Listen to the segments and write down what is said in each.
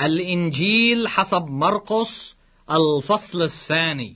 الإنجيل حسب مرقس الفصل 2.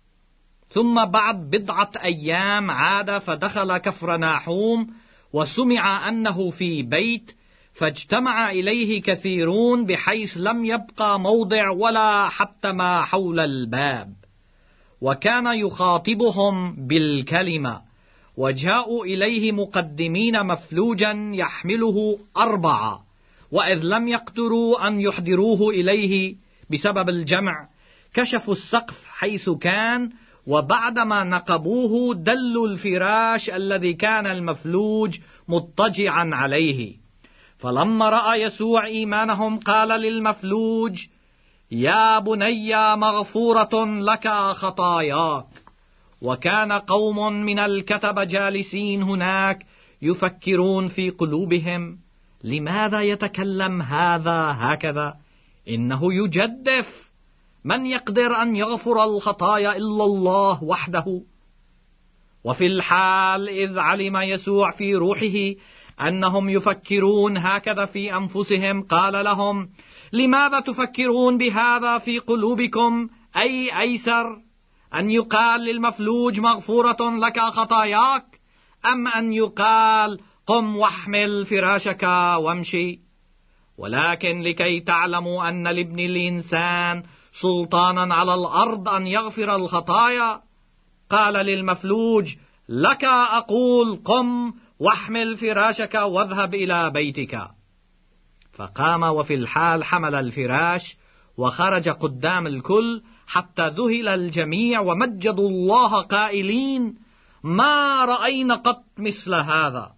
ثم بعد بضعة أيام عاد فدخل كفرناحوم، وسمع أنه في بيت، فاجتمع إليه كثيرون بحيث لم يبقى موضع ولا حتى ما حول الباب، وكان يخاطبهم بالكلمة. وجاءوا إليه مقدمين مفلوجا يحمله 4، وإذ لم يقدروا أن يحضروه إليه بسبب الجمع، كشفوا السقف حيث كان، وبعدما نقبوه دلوا الفراش الذي كان المفلوج مضطجعا عليه. فلما رأى يسوع إيمانهم قال للمفلوج: يا بني مغفورة لك خطاياك. وكان قوم من الكتبة جالسين هناك يفكرون في قلوبهم: لماذا يتكلم هذا هكذا؟ إنه يجدف، من يقدر أن يغفر الخطايا إلا الله وحده؟ وفي الحال إذ علم يسوع في روحه أنهم يفكرون هكذا في أنفسهم، قال لهم: لماذا تفكرون بهذا في قلوبكم؟ أي أيسر أن يقال للمفلوج مغفورة لك خطاياك، أم أن يقال قم واحمل فراشك وامشي؟ ولكن لكي تعلموا أن لابن الإنسان سلطانا على الأرض أن يغفر الخطايا، قال للمفلوج: لك أقول قم واحمل فراشك واذهب إلى بيتك. فقام وفي الحال حمل الفراش وخرج قدام الكل، حتى ذهل الجميع ومجدوا الله قائلين: ما رأينا قط مثل هذا.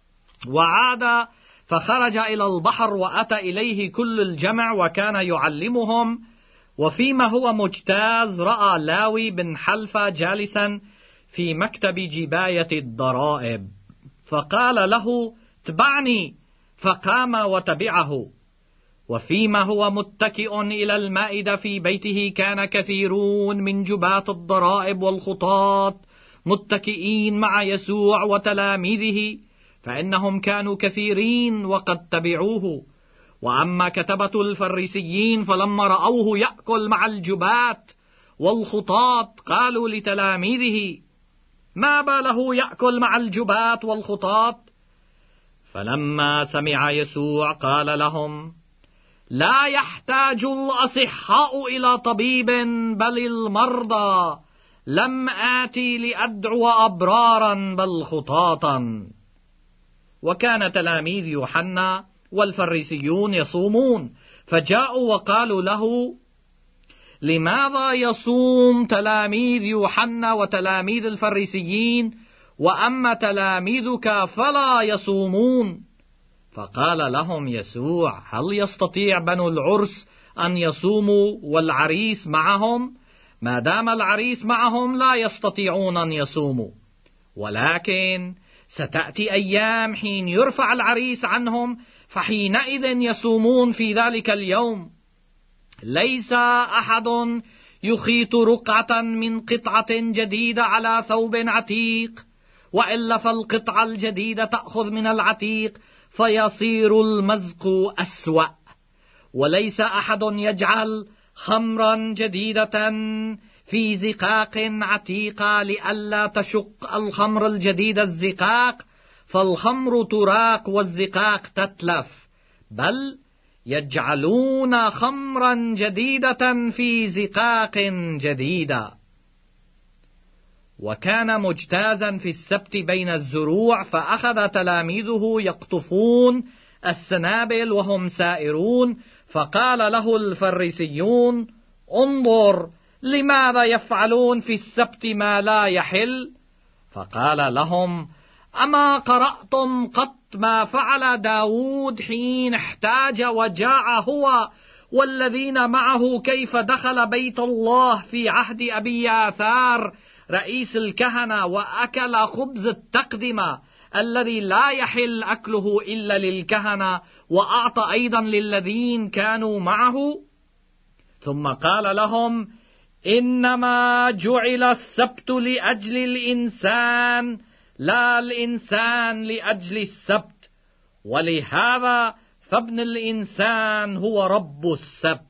وعاد فخرج إلى البحر، وأتى إليه كل الجمع وكان يعلمهم. وفيما هو مجتاز رأى لاوي بن حلفة جالسا في مكتب جباية الضرائب، فقال له: اتبعني، فقام وتبعه. وفيما هو متكئ إلى المائدة في بيته، كان كثيرون من جباة الضرائب والخطاة متكئين مع يسوع وتلاميذه، فإنهم كانوا كثيرين وقد تبعوه. وأما كتبة الفريسيين فلما رأوه يأكل مع الجبات والخطاة قالوا لتلاميذه: ما باله يأكل مع الجبات والخطاة؟ فلما سمع يسوع قال لهم: لا يحتاج الأصحاء إلى طبيب بل المرضى، لم آتي لأدعو أبرارا بل خطاطا. وكان تلاميذ يوحنا والفريسيون يصومون، فجاءوا وقالوا له: لماذا يصوم تلاميذ يوحنا وتلاميذ الفريسيين، وأما تلاميذك فلا يصومون؟ فقال لهم يسوع: هل يستطيع بنو العرس أن يصوموا والعريس معهم؟ ما دام العريس معهم لا يستطيعون أن يصوموا. ولكن ستأتي أيام حين يرفع العريس عنهم، فحينئذ يصومون في ذلك اليوم. ليس أحد يخيط رقعة من قطعة جديدة على ثوب عتيق، وإلا فالقطعة الجديدة تأخذ من العتيق فيصير المزق أسوأ. وليس أحد يجعل خمرا جديدة في زقاق عتيقة لئلا تشق الخمر الجديد الزقاق، فالخمر تراق والزقاق تتلف، بل يجعلون خمرا جديدة في زقاق جديدة. وكان مجتازا في السبت بين الزروع، فأخذ تلاميذه يقطفون السنابل وهم سائرون، فقال له الفريسيون: انظر، لماذا يفعلون في السبت ما لا يحل؟ فقال لهم: أما قرأتم قط ما فعل داود حين احتاج وجاع هو والذين معه، كيف دخل بيت الله في عهد أبي ياثار رئيس الكهنة وأكل خبز التقدمة الذي لا يحل أكله إلا للكهنة، وأعطى أيضا للذين كانوا معه؟ ثم قال لهم: إنما جعل السبت لأجل الإنسان، لا الإنسان لأجل السبت. ولهذا فابن الإنسان هو رب السبت.